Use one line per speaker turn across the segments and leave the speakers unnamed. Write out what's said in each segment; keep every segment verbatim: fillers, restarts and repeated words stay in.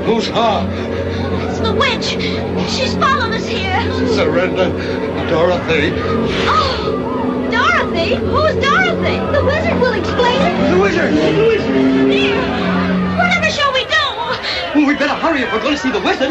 Who's her?
It's the witch. She's followed us here.
Surrender, Dorothy.
Oh, Dorothy? Who's Dorothy? The wizard will explain it.
The wizard! The wizard!
Dear, whatever shall we do?
Well, we'd better hurry if we're going to see the wizard.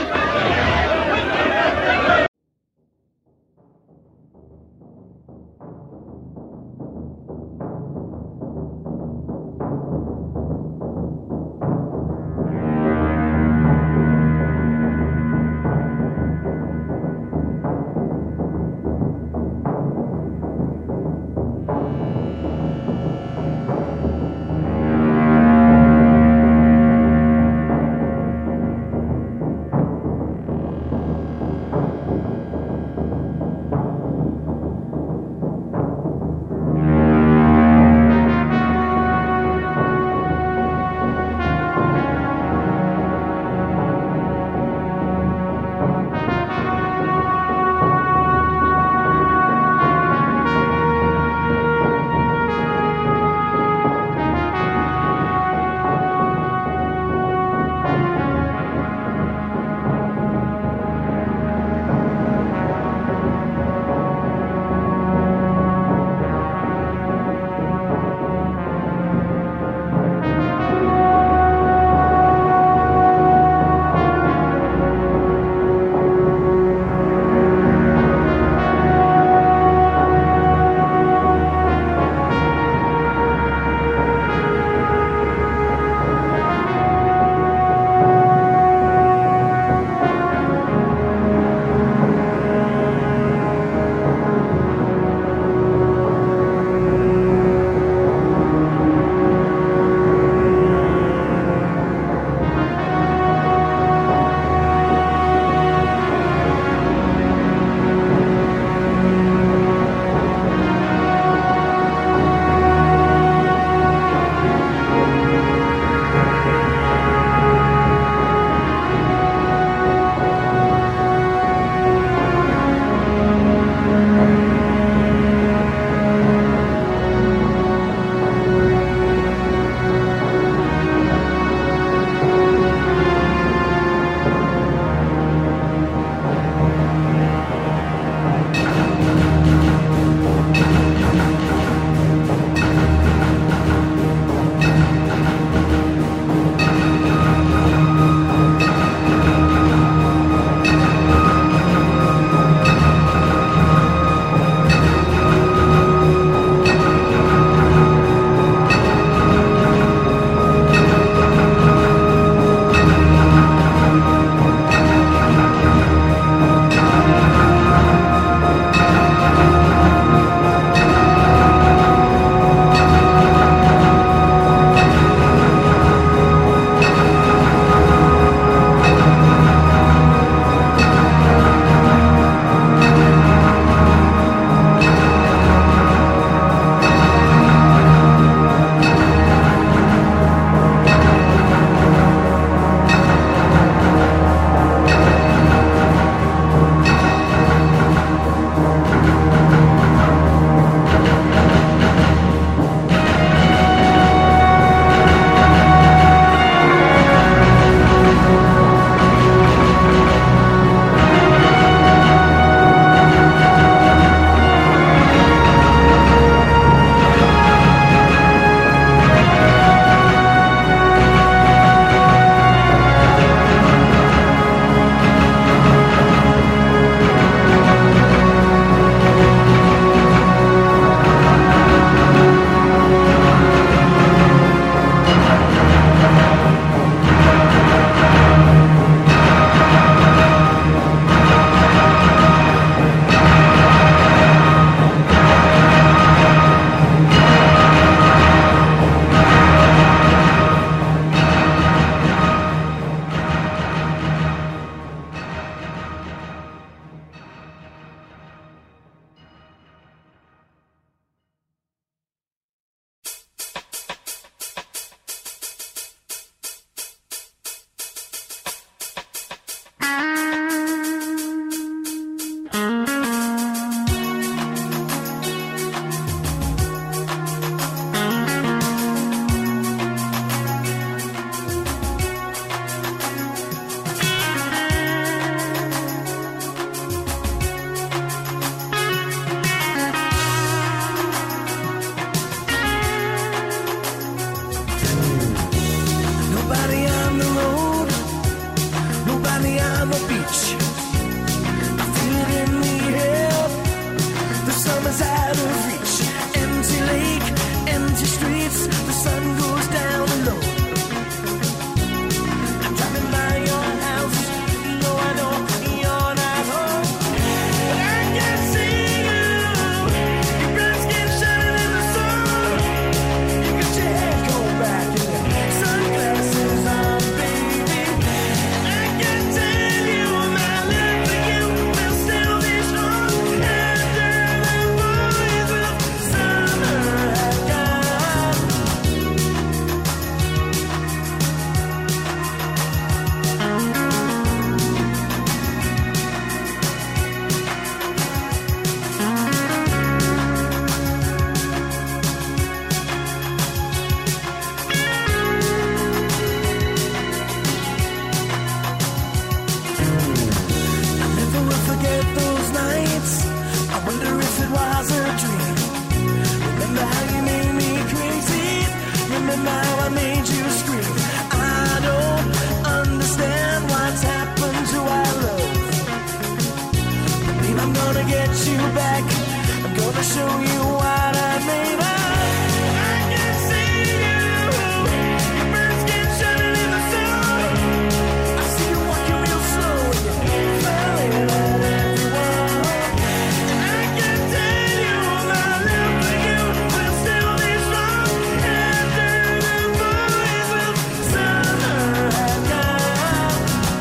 I made you scream. I don't understand what's happened to our love. Babe, I'm gonna get you back. I'm gonna show you what I made of. I can see you. Your burnt skin shining in the sun. I see you walking real slow and you're smiling at everyone. And I can tell you my love for you will still be strong after the boys of summer have gone.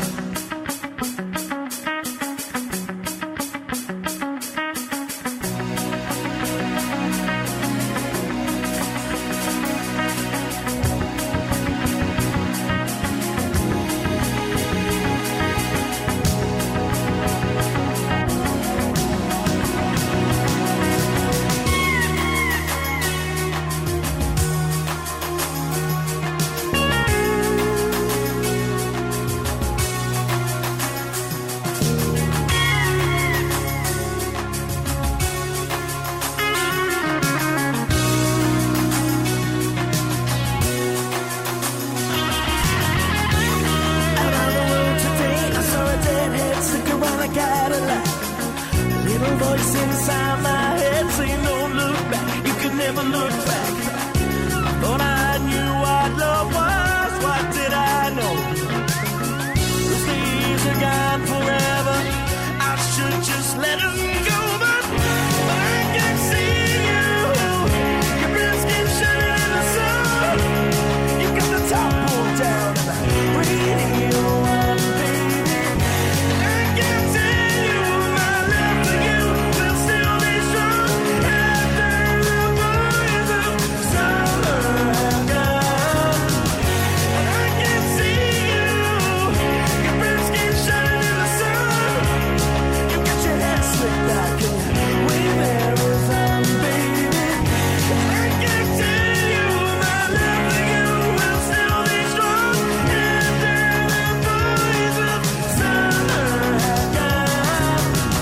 Out on the road today, I saw a deadhead slicker on a Cadillac. A little voice inside my head saying, don't look back, you could never look back. I thought I knew what love was, what did I know? Those days are gone forever, I should just let them go, but I can see you. Your burnt skin shining in the sun. You got the top pulled down and the radio on, baby. I can tell you my love for you will still be strong after the boys of summer have gone. And I can see you. Your burnt skin shining in the sun. You got your hair slicked back and you're way there as I'm, baby. And I can tell you my love for you will still be strong after the boys of summer have gone.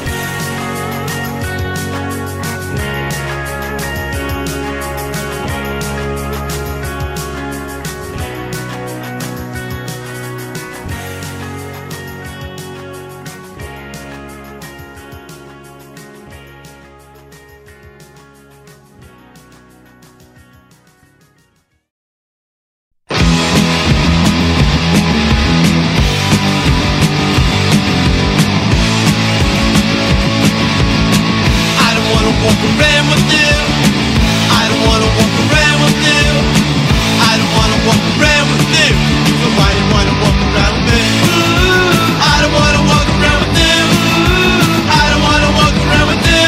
I don't wanna walk around with you. I don't wanna walk around with you. I don't wanna walk around with you. So why you wanna walk around with me? I don't wanna walk around with you. I don't wanna walk around with you.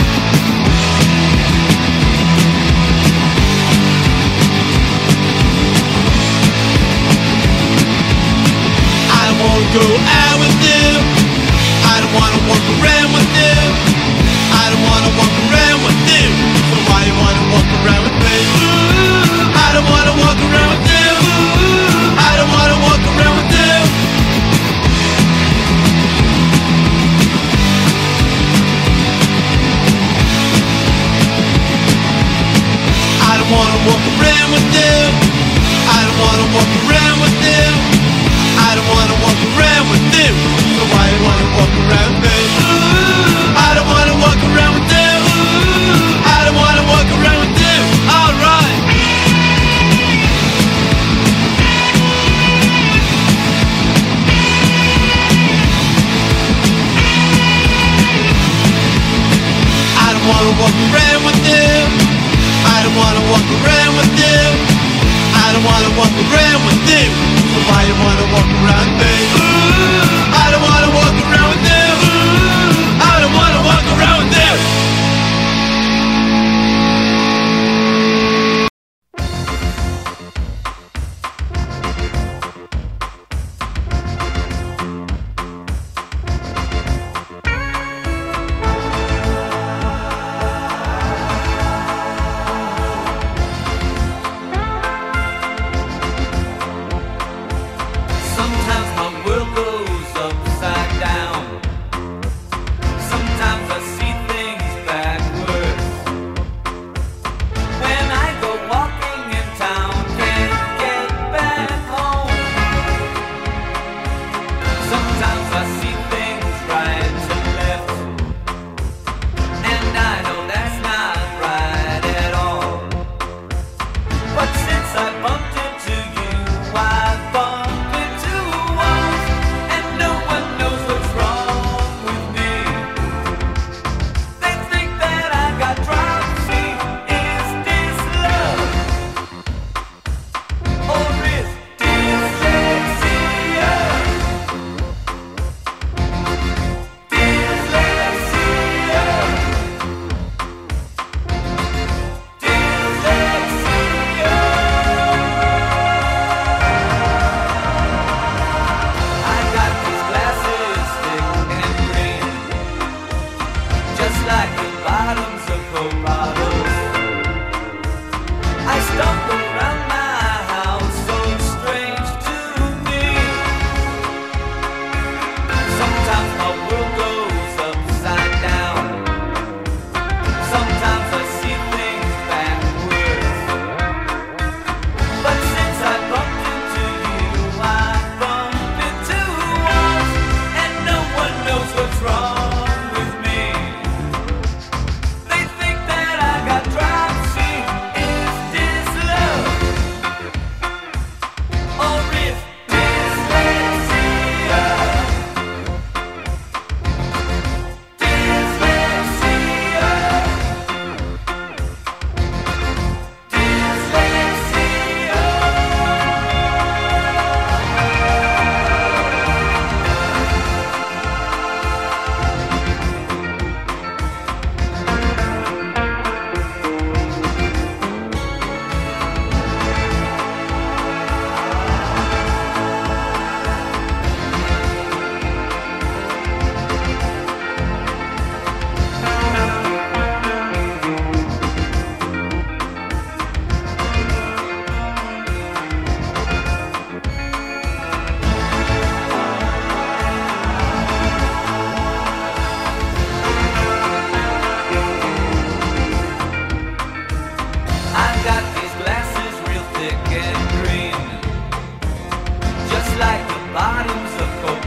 I don't wanna go out with you. I don't wanna walk around with you. I don't wanna walk around with you. So why you wanna walk around with me? I don't wanna walk around with you. I don't wanna walk around with you. I don't wanna walk around with you. I don't wanna walk around with you. I don't wanna walk around with you. So why you wanna walk around with me? I don't wanna walk around with you. I don't wanna walk around with you. All right. I don't wanna walk around with you. I don't wanna walk around with you. I don't wanna walk around with you. So why you wanna walk around with me? I don't wanna walk around with you. I don't wanna walk around with you.
Sometimes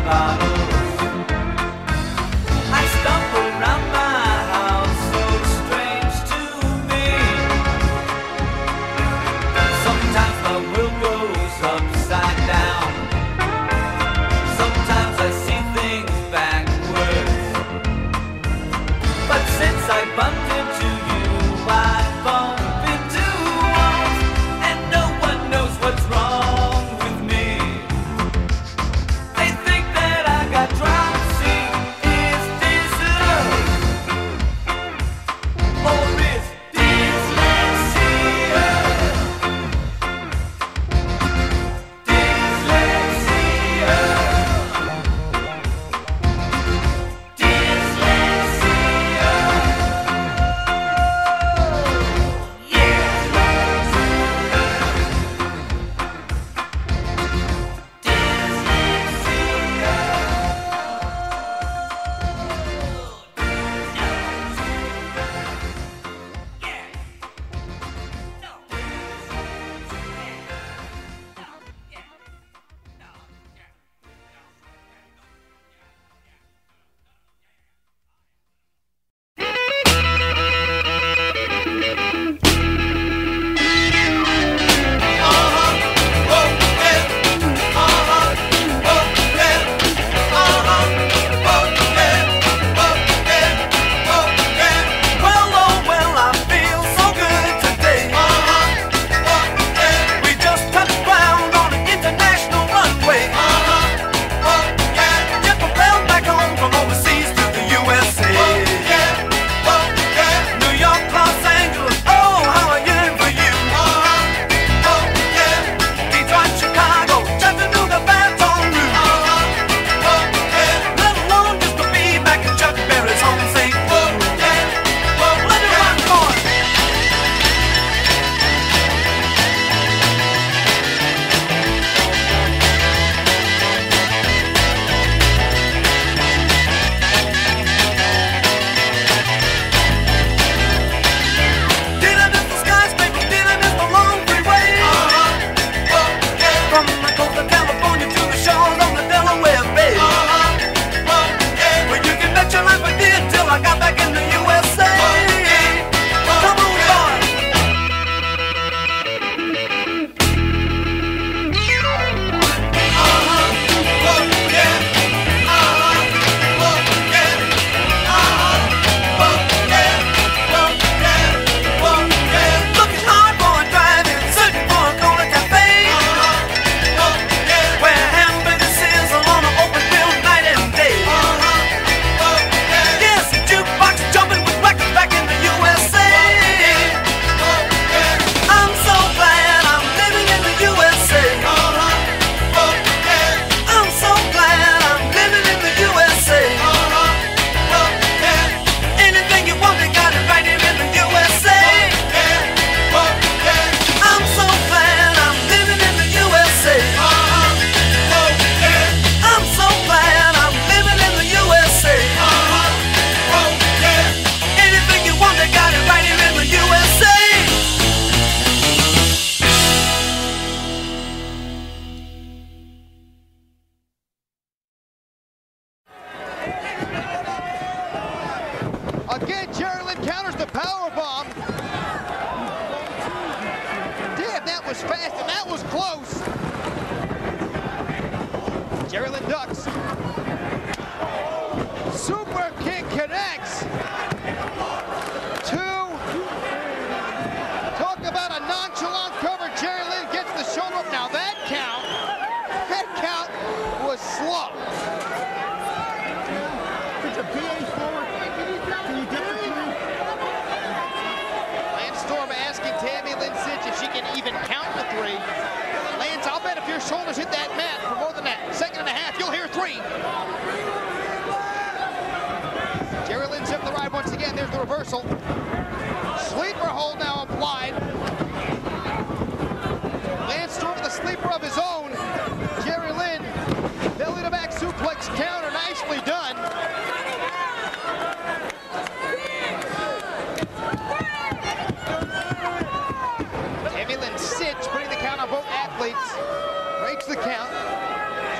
Breaks the count. Jerry Lynn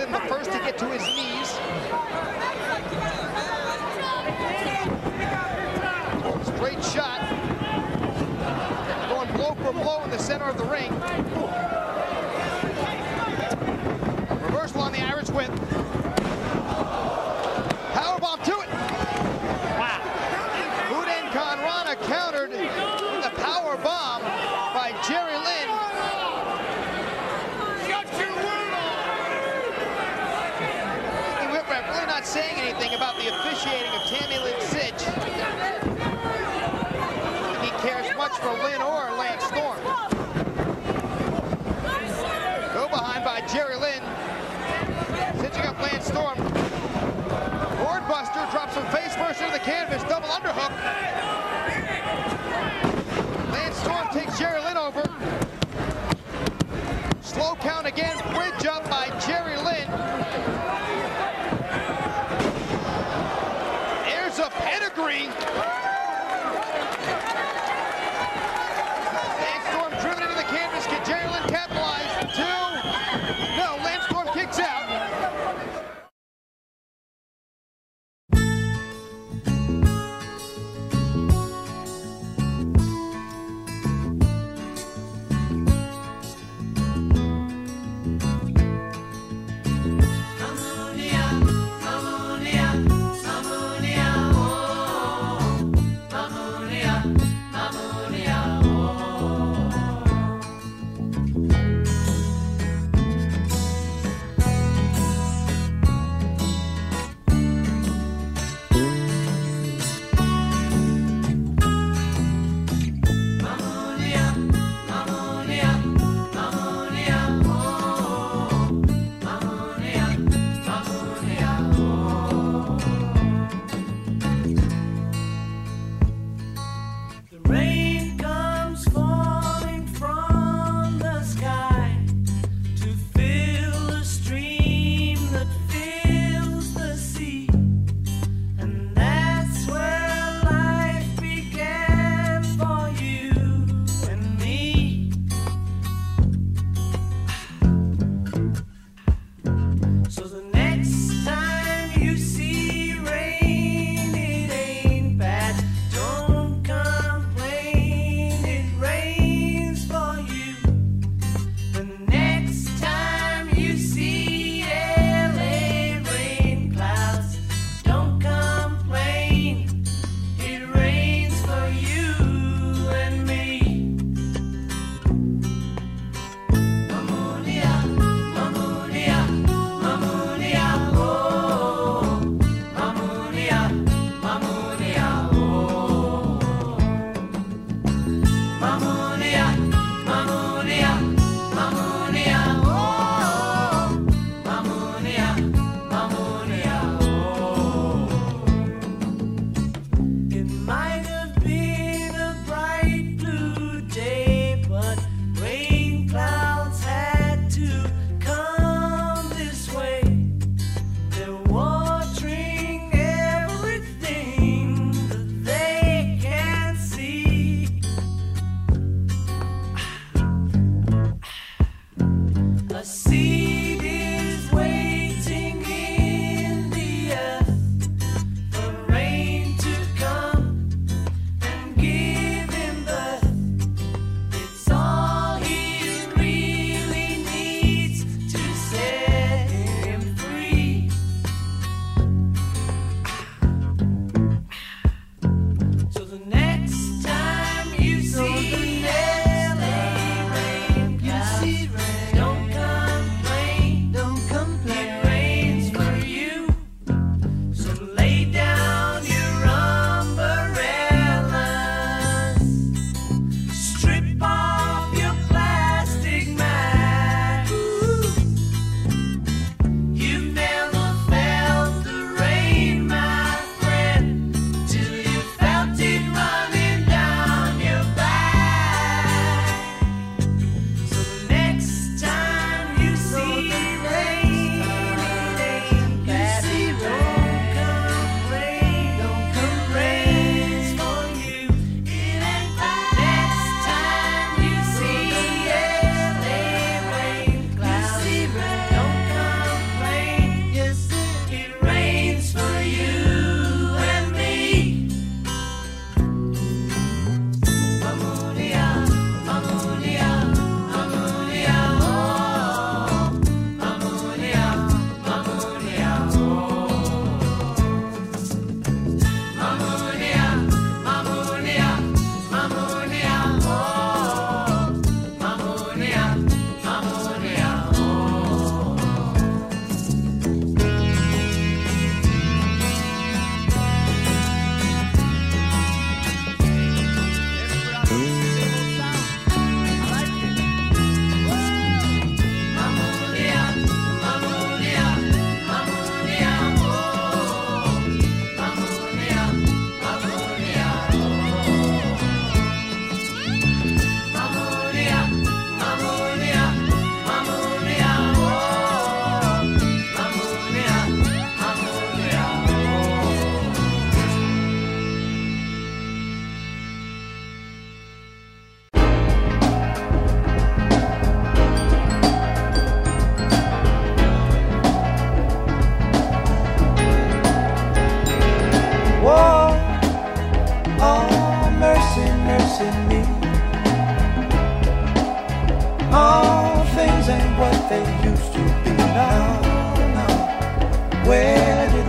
Lynn, the first to get to his knees. Straight shot. Going blow for blow in the center of the ring. Reversal on the Irish whip. Powerbomb to it. Wow. Budokan Rana countered with a power bomb by Jerry Lynn. Whip rep really not saying anything about the officiating of Tammy Lynn Sytch. He cares much for Lynn or Lance Storm. Go behind by Jerry Lynn. Stitching up Lance Storm. Boardbuster drops him face first into the canvas. Double underhook. Lance Storm takes Jerry Lynn over. Slow count again. Bridge up by Jerry Lynn. There's a pedigree. Lance Storm driven into the canvas. Can Jerry Lynn capitalize? Two. No, Lance Storm kicks out.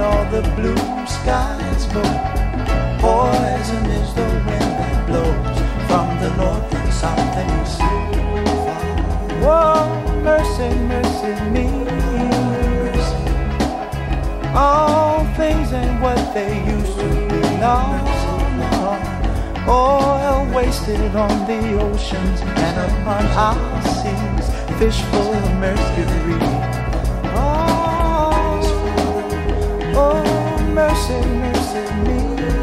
all the blue skies go. Poison is the wind that blows from the north and south and east. Whoa, mercy, mercy me. All things ain't what they used to be. No, no. Oil wasted on the oceans and upon our seas. Fish full of mercury. Oh, oh, mercy, mercy me.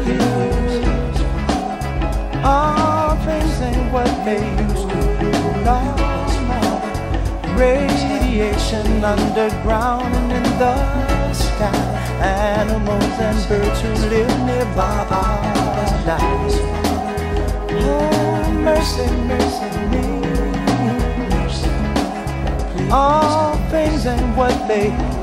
All things ain't what they used to be. No, no. Radiation underground and in the sky. Animals and birds who live nearby die. Oh, mercy, mercy me. All things ain't what they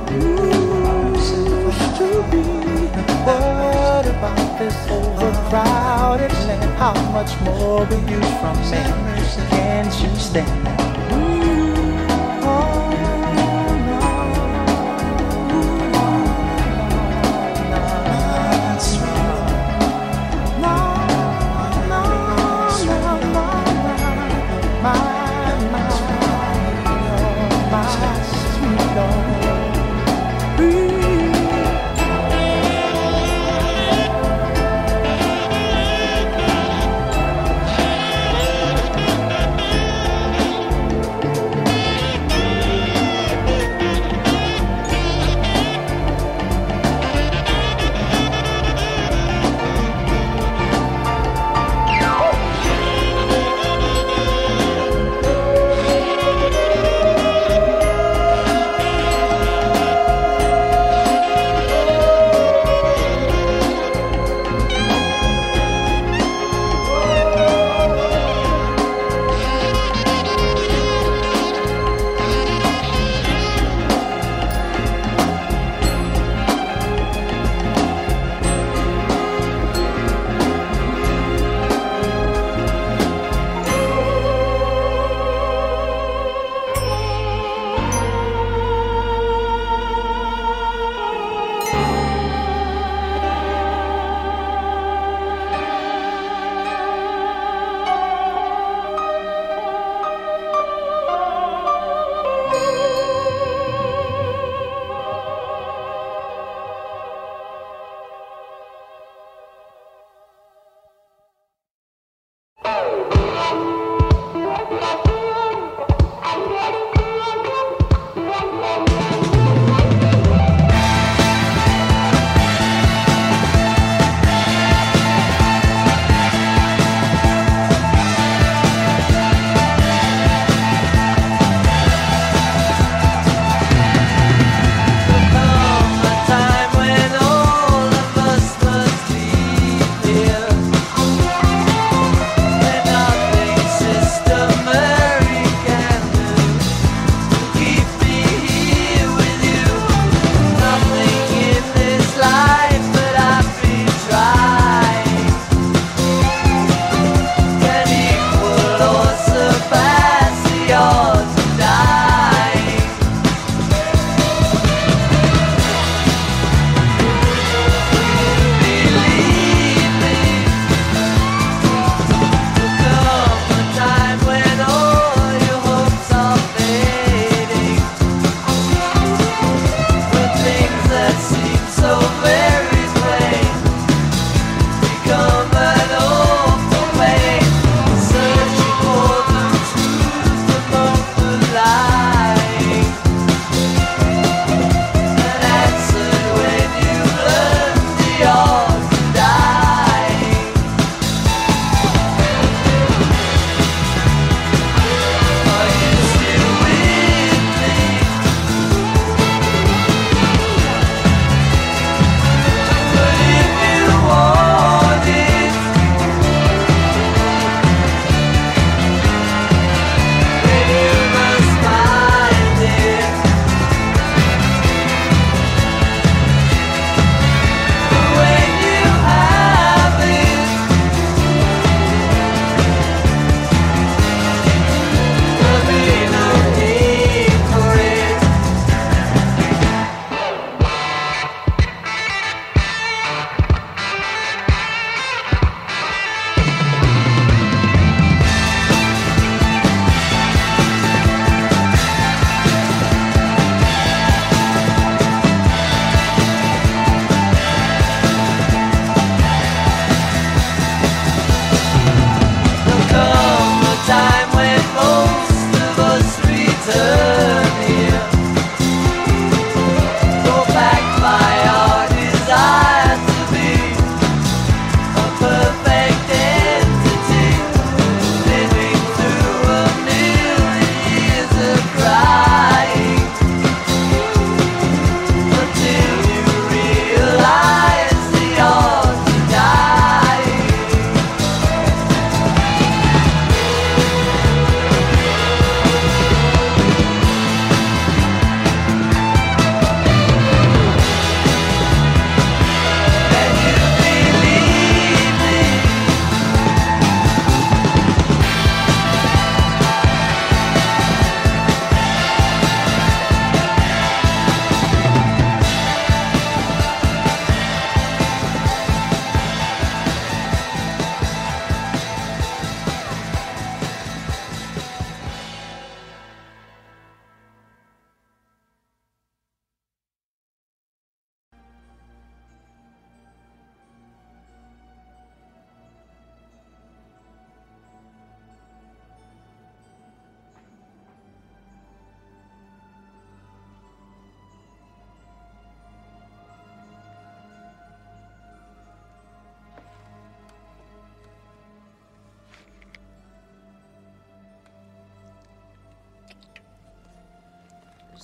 used to be. What about this overcrowded land? How much more will you from me? Can't you stand that? Oh, no. That's right. No, no, no, no, no. My, my, my sweet Lord.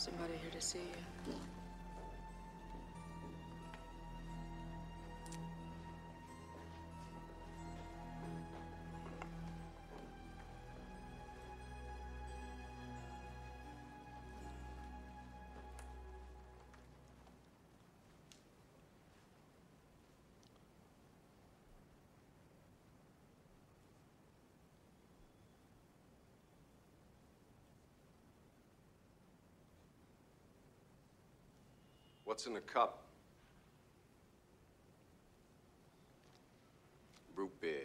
somebody here to see you.
What's in the cup? Root beer.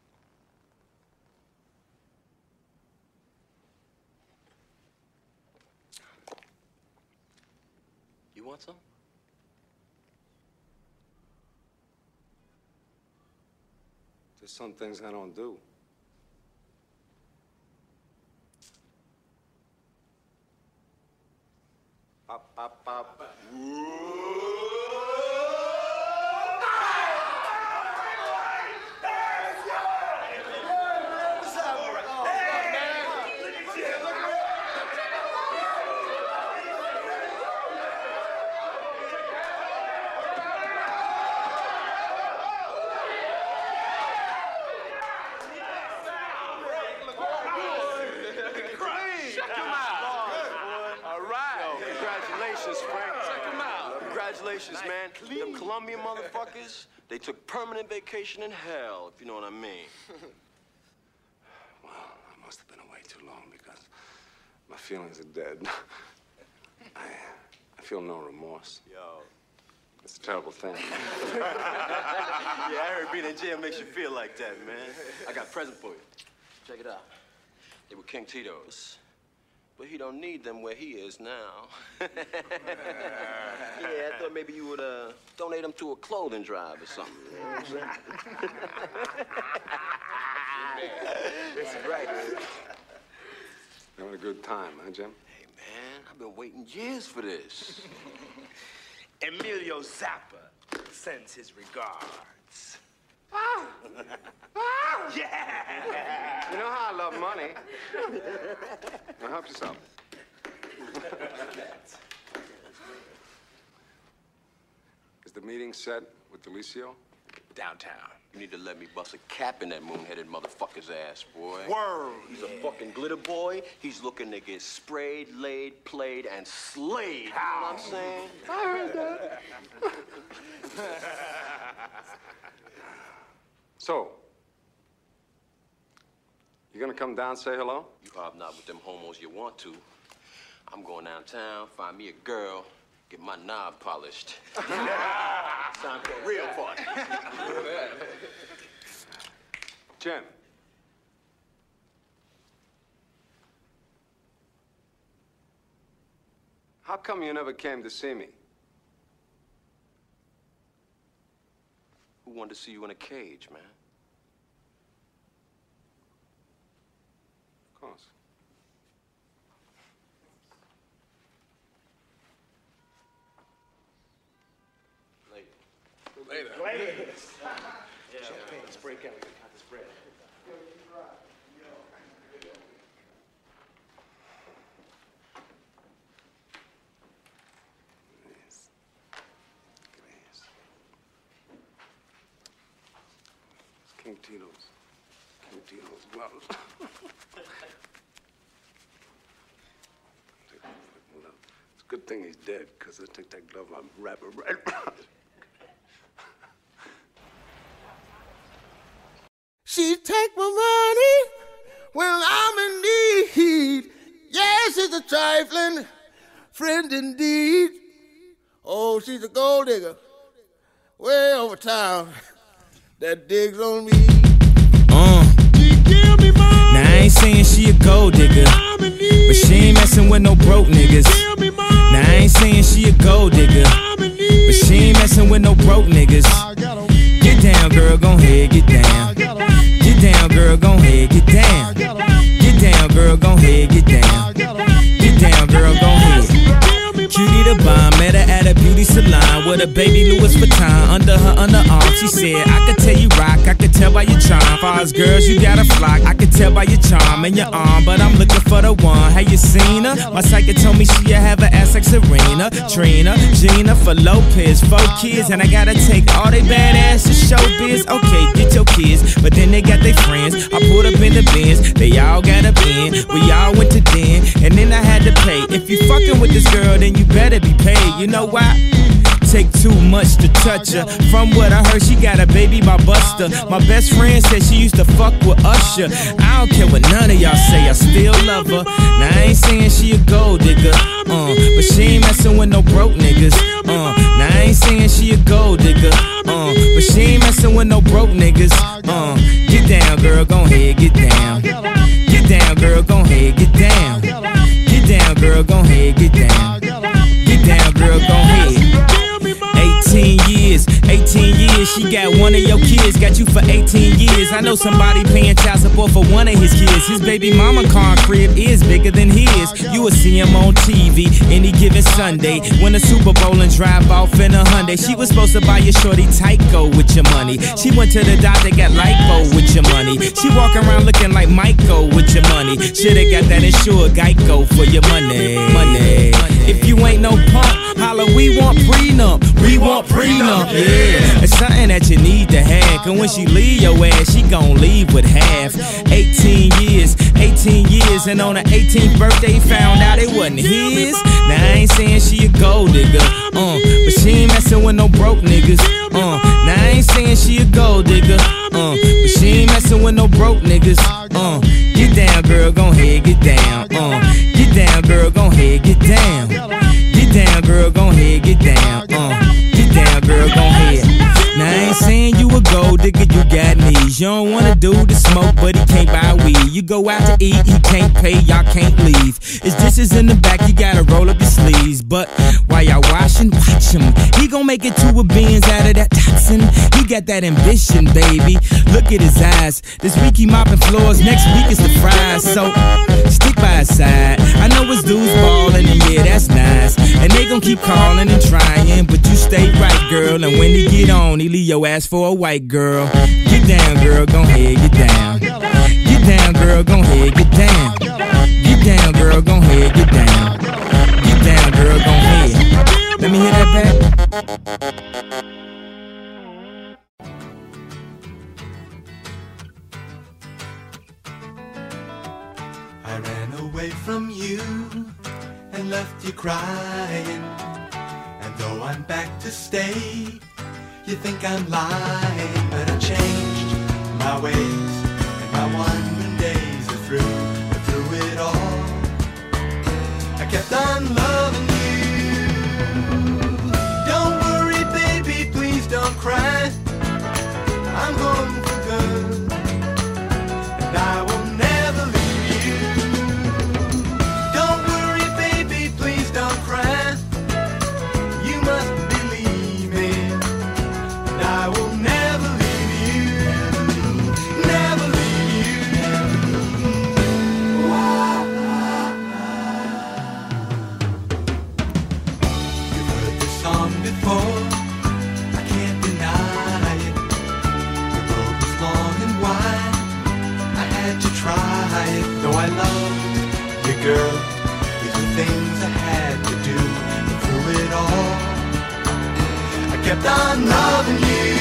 You want some?
There's some things I don't do. Pop, pop, pop.
Congratulations, man. Them Colombian motherfuckers, they took permanent vacation in hell, if you know what I mean.
Well, I must have been away too long because my feelings are dead. I, I feel no remorse.
Yo.
It's a terrible thing.
Yeah, I heard being in jail makes you feel like that, man. I got a present for you. Check it out. They were King Tito's. But he don't need them where he is now. Yeah, I thought maybe you would uh, donate them to a clothing drive or something. You know what I'm saying? That's right.
Having a good time, huh, Jim?
Hey, man, I've been waiting years for this.
Emilio Zappa sends his regards.
Ah! Ah!
Yeah!
You know how I love money. Now help yourself. Is the meeting set with Delicio?
Downtown.
You need to let me bust a cap in that moon-headed motherfucker's ass, boy.
Word!
He's yeah. a fucking glitter boy. He's looking to get sprayed, laid, played, and slayed. How? You know what I'm saying?
I heard that. So, you gonna come down, say hello?
You hobnob with them homos you want to. I'm going downtown, find me a girl, get my knob polished. Time for a real party.
Jim. How come you never came to see me?
Who wanted to see you in a cage, man?
Of course.
Later.
Later. Later. Yeah. Champagne, spray can, we can cut the spread.
King Tito's. King Tito's gloves. It's a good thing he's dead, because I take that glove and wrap it right around it.
She take my money when I'm in need. Yes, she's a trifling friend indeed. Oh, she's a gold digger way over town that digs on me.
Uh. Now I ain't saying she a gold digger, but she ain't messing with no broke niggas. Now I ain't saying she a gold digger, but she ain't messing with no broke niggas. Get down, girl, gon' head, get down. Get down, girl, gon' head, get down. Get down, girl, gon' head, get down. Get down, girl, gon' head. Cutie the bomb, met her at a beauty Courtney Salon with a baby Louis Vuitton under her underarm. She said, I could tell you rock, I could tell by your charm. Far as girls, you got a flock, I could tell by your charm and your arm. But I'm looking for the one. Have you seen her? My psychic told me she'll have an ass like Serena, Trina, Gina, for Lopez, four kids, and I gotta take all they badass to showbiz. Okay, get your kids, but then they got their friends. I pulled up in the Benz, they all got a bin. We all went to den, and then I had to pay. If you fucking with this girl, then you better be paid. You know why? Take too much to touch her. From what I heard, she got a baby by Buster. My best friend said she used to fuck with Usher. I don't care what none of y'all say, I still love her. Now I ain't saying she a gold digger, uh, but she ain't messing with no broke niggas. Uh, now I ain't saying she a gold digger, uh, but she ain't messing with no broke niggas. Uh, get down, girl, gon' ahead, get down. Get down, girl, gon' ahead, get down. Get down, girl, gon' ahead, get down. Get down, girl, gon' ahead. eighteen years, eighteen years, she got one of your kids, got you for eighteen years. I know somebody paying child support for one of his kids. His baby mama car crib is bigger than his. You will see him on T V any given Sunday. Win a Super Bowl and drive off in a Hyundai. She was supposed to buy your shorty Tyco with your money. She went to the doctor, got lipo with your money. She walk around looking like Michael with your money. Shoulda got that insured Geico for your money. Money. If you ain't no punk, holla, we want prenup. We want prenup, yeah. It's something that you need to have. Cause when she leave your ass, she gon' leave with half. eighteen years, eighteen years, and on her eighteenth birthday, found out it wasn't his. Now I ain't saying she a gold digger, uh, but she ain't messing with no broke niggas. Uh, now I ain't saying she a gold digger, uh, but she ain't messing with no broke niggas. Uh, get down, girl, gon' ahead, get down. Uh, get down, girl, gon' ahead, get down. Get down, girl, gon' ahead, get down. Uh, get down, girl, gon' ahead. Now I ain't saying you a gold digger, you got knees. You don't wanna do the smoke, but he can't buy weed. You go out to eat, he can't pay, y'all can't leave. His dishes in the back, you gotta roll up your sleeves. But while y'all washing, watch him. He gon' make it two beans out of that toxin. He got that ambition, baby. Look at his eyes. This week he mopping floors, next week is the fries. So stick by his side. I know his dudes ballin', and yeah, that's nice. And they gon' keep calling and trying, but you stay right, girl. And when he get on, he leave your ass for a white girl. Get down, girl, gon' ahead, get down. Get down, girl, gon' ahead, get down. Get down, girl, gon' ahead, get down. Get down, girl, gon' ahead. Let me hear that back.
I ran away from you and left you crying. And though I'm back to stay, you think I'm lying. But I changed my ways, and my wandering days are through. But through it all, I kept on loving you. Don't worry, baby, please don't cry. I'm home for good, and I will never leave you. Don't worry, baby, please don't cry. You must believe me, and I will never leave you. Never leave you. You've heard this song before, I can't deny it. The road was long and wide, I had to try it. Though I loved you, girl, these were things I had to do. And through it all, I kept on loving you.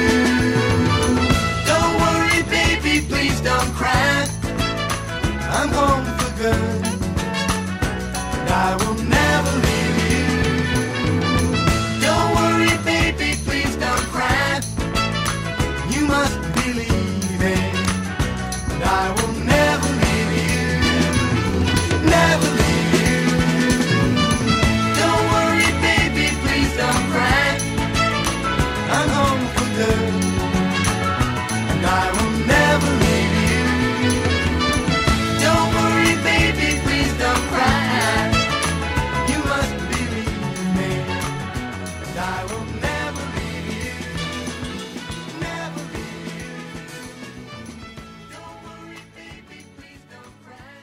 Don't worry, baby, please don't cry. I'm home for good, and I will never leave you. Don't worry, baby, please don't cry. You must believe me, and I will never leave you. Never leave you. Don't worry, baby, please don't cry. I'm home for good, and I will never leave you. Don't worry, baby, please don't cry. You must believe me, and I will never leave you. Never leave you. Don't worry, baby, please don't cry.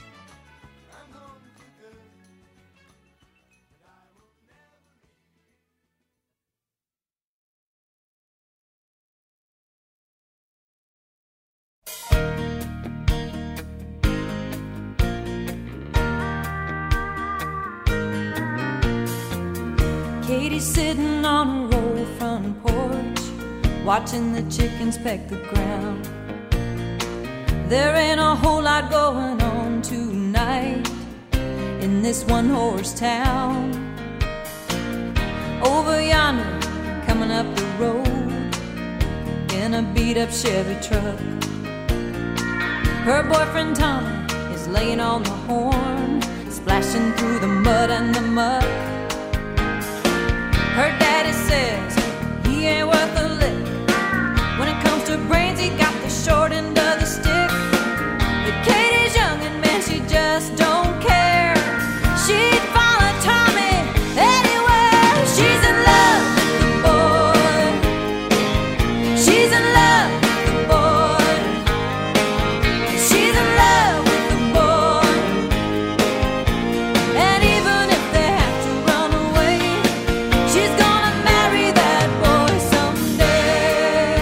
I'm home for good, and I will never leave you.
Katie's sitting on her old front porch, watching the chickens peck the ground. There ain't a whole lot going on tonight in this one-horse town. Over yonder, coming up the road in a beat-up Chevy truck, her boyfriend Tommy is laying on the horn, splashing through the mud and the muck. Her daddy says he ain't worth a lick. When it comes to brains, he got the short end of the stick. But Katie's young and man, she just don't care. She'd follow Tommy anywhere. She's in love with the boy. She's in love with the boy. She's in love with the boy. And even if they have to run away, she's gonna marry that boy someday.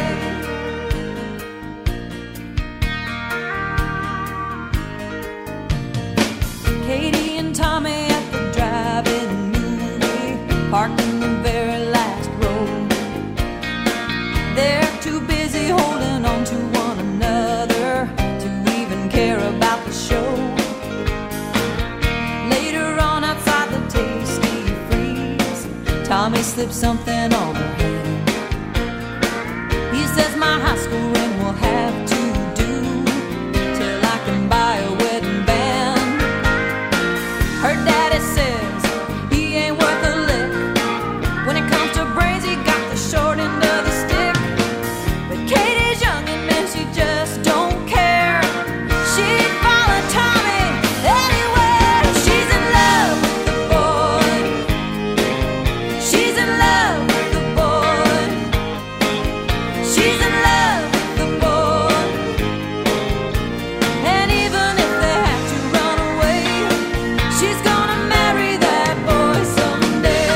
Katie and Tommy at the drive-in movie, parked in the very last row. They're too busy holding on to one another to even care about the show. Later on outside the Tasty Freeze, Tommy slipped something on her hand. He says my high school ring will have to do till I can buy a wedding band. Her daddy says he ain't worth a lick. When it comes to brains, he got the short end of the stick. But Katie's young and man, she just don't care. She'd follow Tommy anywhere. She's in love with the boy. She's in love with the boy. She's in love with the boy. And even if they have to run away, she's gonna marry that boy someday.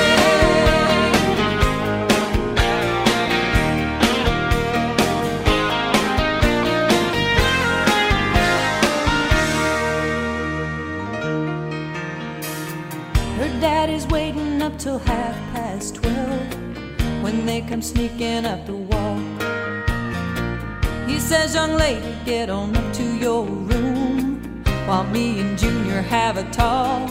Her daddy's waiting up till half past twelve when they come sneaking up the walk. He says, young lady, get on up to your room while me and Junior have a talk.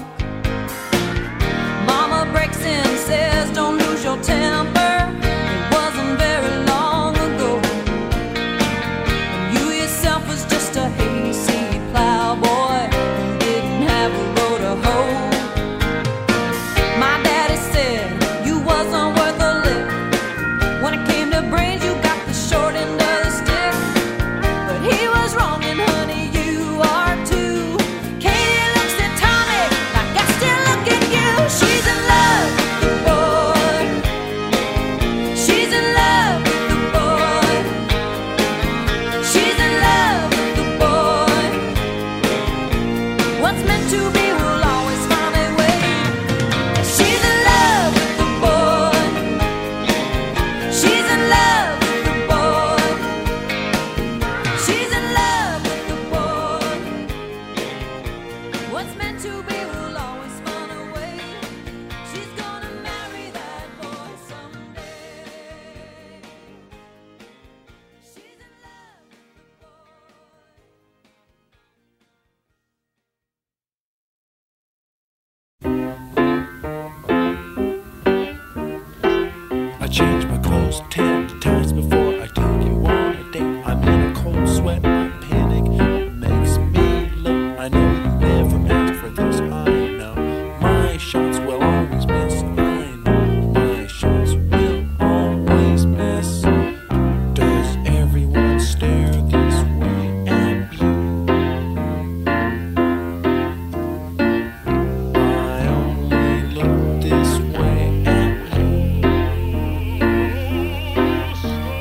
Mama breaks in, says, don't lose your temper. It wasn't very long ago when you yourself was just a hayseed plowboy who didn't have a row to hoe. My daddy said you wasn't worth a lick. When it came to brains, you got the short end of the stick. But he was wrong, and honey, you are too. Katie looks at Tommy like I still look at you. She's in love with the boy. She's in love with the boy. She's in love with the boy. What's meant to be will always find a way. She's in love with the boy. She's in love with the boy. She's in love with the boy. What's meant to be will always find a way. She's gonna marry that boy someday. She's in love with the boy.
I change my clothes ten times before I take you on a date. I'm in a cold sweat, my panic makes me late. I know you never asked for this, I know. My shots will always miss, I know. My shots will always miss. Does everyone stare this way at you? I only look this way at you.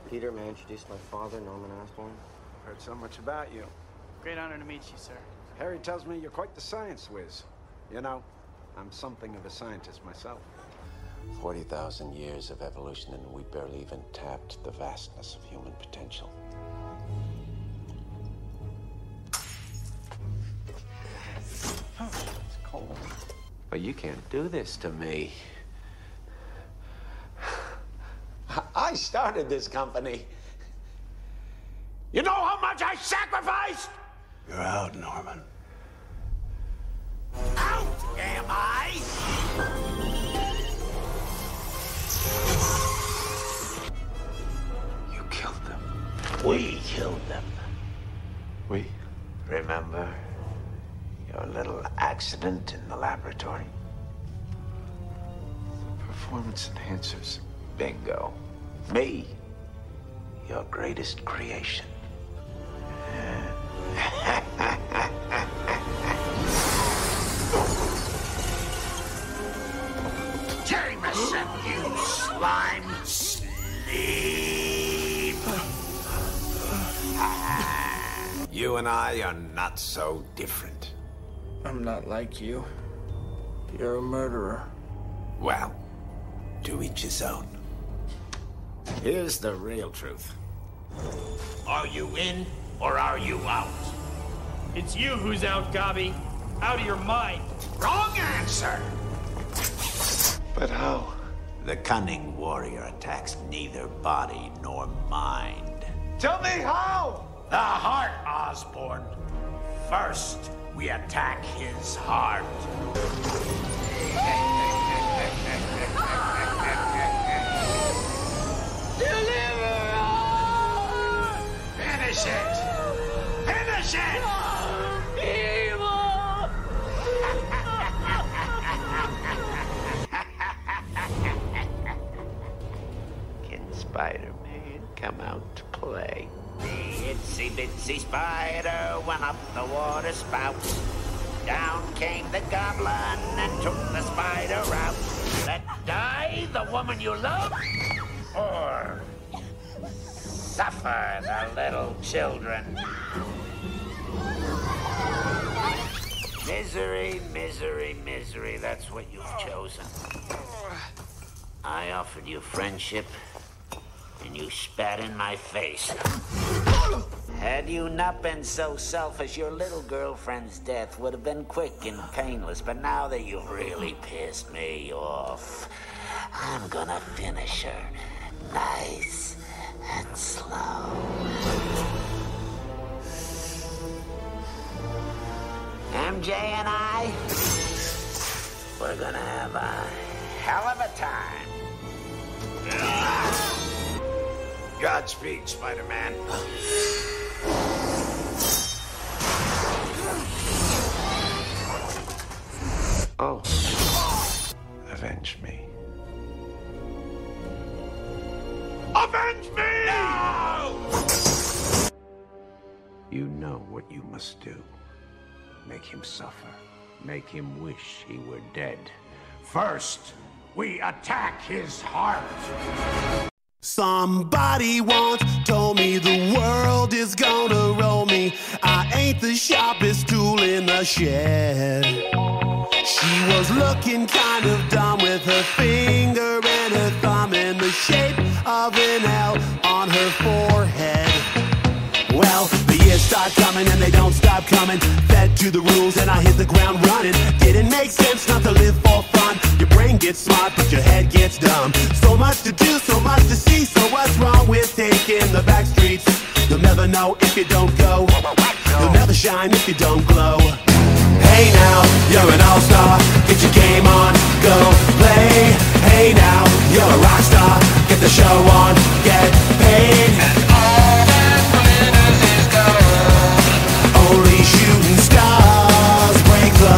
Peter, may I introduce my father, Norman Osborn?
Heard so much about you.
Great honor to meet you, sir.
Harry tells me you're quite the science whiz. You know, I'm something of a scientist myself.
forty thousand years of evolution, and we barely even tapped the vastness of human potential. It's cold. But you can't do this to me. I started this company. You know how much I sacrificed?
You're out, Norman.
Out, am I? You killed them. We killed them. We? Remember your little accident in the laboratory? Performance enhancers. Bingo. Me, your greatest creation. Jameson, you slime, sleep.
You and I are not so different.
I'm not like you. You're a murderer.
Well, to each his own. Here's the real truth.
Are you in or are you out?
It's you who's out, Gobby. Out of your mind.
Wrong answer!
But how?
The cunning warrior attacks neither body nor mind.
Tell me how!
The heart, Osborn. First, we attack his heart.
Deliver us!
Finish it! Finish it!
Evil!
Can Spider-Man come out to play?
The itsy bitsy spider went up the water spout. Down came the goblin and took the spider out. Let die the woman you love, or suffer the little children. Misery, misery, misery, that's what you've chosen. I offered you friendship, and you spat in my face. Had you not been so selfish, your little girlfriend's death would have been quick and painless. But now that you've really pissed me off, I'm gonna finish her nice and slow. M J and I, we're gonna have a hell of a time.
Godspeed, Spider-Man.
Oh. Avenge me.
Avenge me! No!
You know what you must do. Make him suffer. Make him wish he were dead.
First, we attack his heart.
Somebody once told me the world is gonna roll me. I ain't the sharpest tool in the shed. She was looking kind of dumb with her finger and her thumb in the shape of an L on her forehead. Well, the years start coming and they don't stop coming. Fed to the rules and I hit the ground running. Didn't make sense not to live for fun. Your brain gets smart but your head gets dumb. So much to do, so much to see. So what's wrong with taking the back streets? You'll never know if you don't go. You'll never shine if you don't glow. Hey now, you're an all-star. Get your game on, go play. Hey now, you're a rock star. Get the show on, get paid. And all that glitters is gold. Only shooting stars break the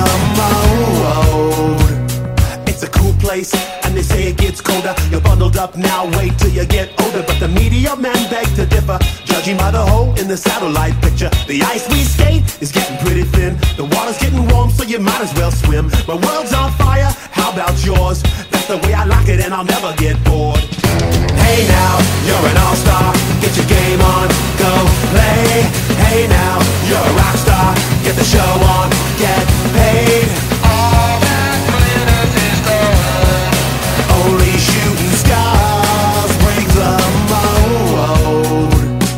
mold. It's a cool place, and they say it gets colder. You're bundled up now, wait till you get older. But the media men beg to differ, judging by the hole in the satellite picture. The ice we skate is getting pretty thin. The water's getting warm, so you might as well swim. My world's on fire, how about yours? That's the way I like it, and I'll never get bored. Hey now, you're an all-star, get your game on, go play. Hey now, you're a rock star, get the show on, get paid. All that glitters is gold. Only shooting stars break the mold.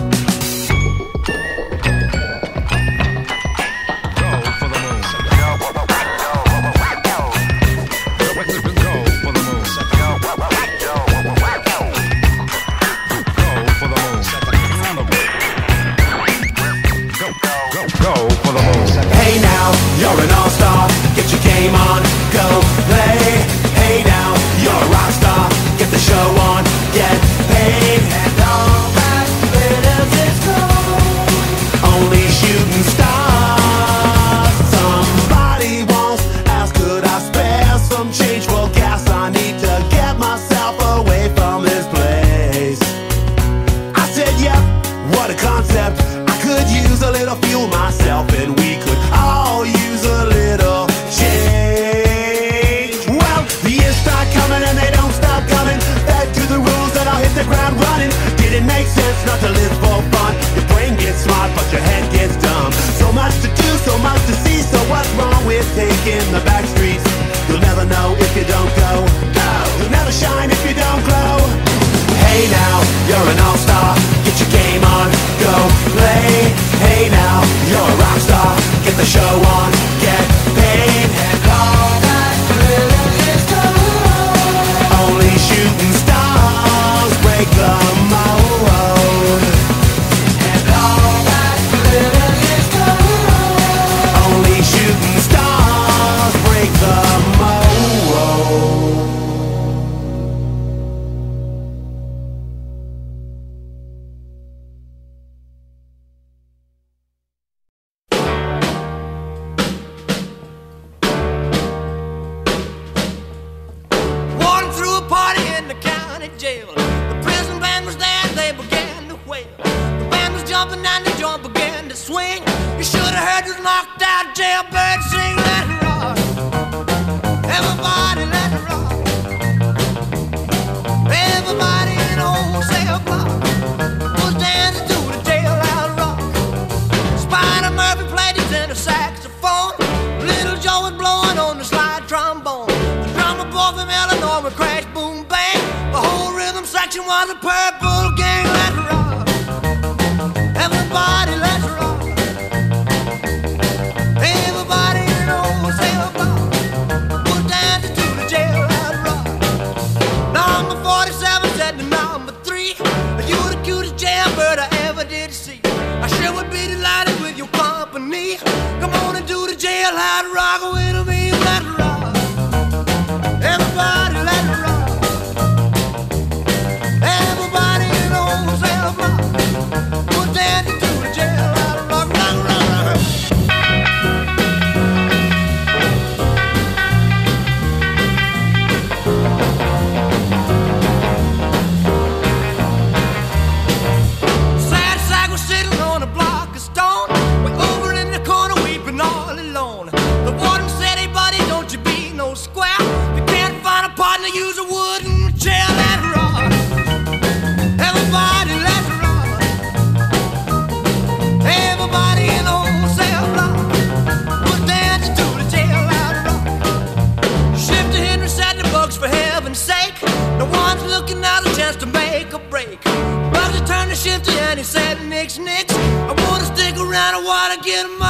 Hey now, you're an all-star, get your game on, go play. Hey now, you're a rock star, get the show on, get paid. And all that glitters is gold. Only shooting stars. Somebody once asked, could I spare some change for gas? I need to get myself away from this place. I said, yep, what a concept. I could use a little fuel myself, and we could all use a little change. Well, the years start coming and they don't stop coming. Back to the rules and I'll hit the ground running. Did it make sense not to live for fun? Your brain gets smart but your head gets dumb. So much to do, so much to see. So what's wrong with taking the back streets? You'll never know if you don't go. Go! You'll never shine if you don't glow. Hey now, you're an all-star, get your game on, go play. Hey now, you're a rock star, get the show on, get paid. And all that glitters is gold. Only shooting stars break the mold. And all that glitters is gold. Only shooting stars break the mold.
Walking through a party in the county jail. The prison band was there, they began to wail. The band was jumping and the joint began to swing. You should have heard this knocked out jailbird sing. Let it rock, everybody let it rock. Everybody in the whole cell block was dancing to the jailhouse rock. Spider Murphy played his tenor saxophone. Little Joe was blowing on the slide trombone. The drummer boy from Illinois would crash, boom, bang. The whole rhythm section was a purple gang. Let's rock, everybody, let's rock. Everybody in the whole cell block was dancing to the jailhouse rock. Number forty-seven said to number three, you're the cutest jailbird I ever did see. I sure would be delighted with your company. Come on and do the jailhouse rock with me. Let's rock, everybody, let's rock. Everybody in the whole cell block was dancing to the jailhouse rock. Rock, rock, rock. Sad sack was sitting on a block of stone, way over in the corner weeping all alone. The warden said, hey buddy, don't you be no square. You can't find a partner, use a wooden chair. Let's rock, everybody, let's rock. Everybody in the whole cell block was dancing to the jailhouse rock. Shifter Henry said the bugs, for heaven's sake, no one's looking out a chance to make a break. Bugsy turned to Shifter and he said, nix, nix, I wanna stick around, I wanna get 'em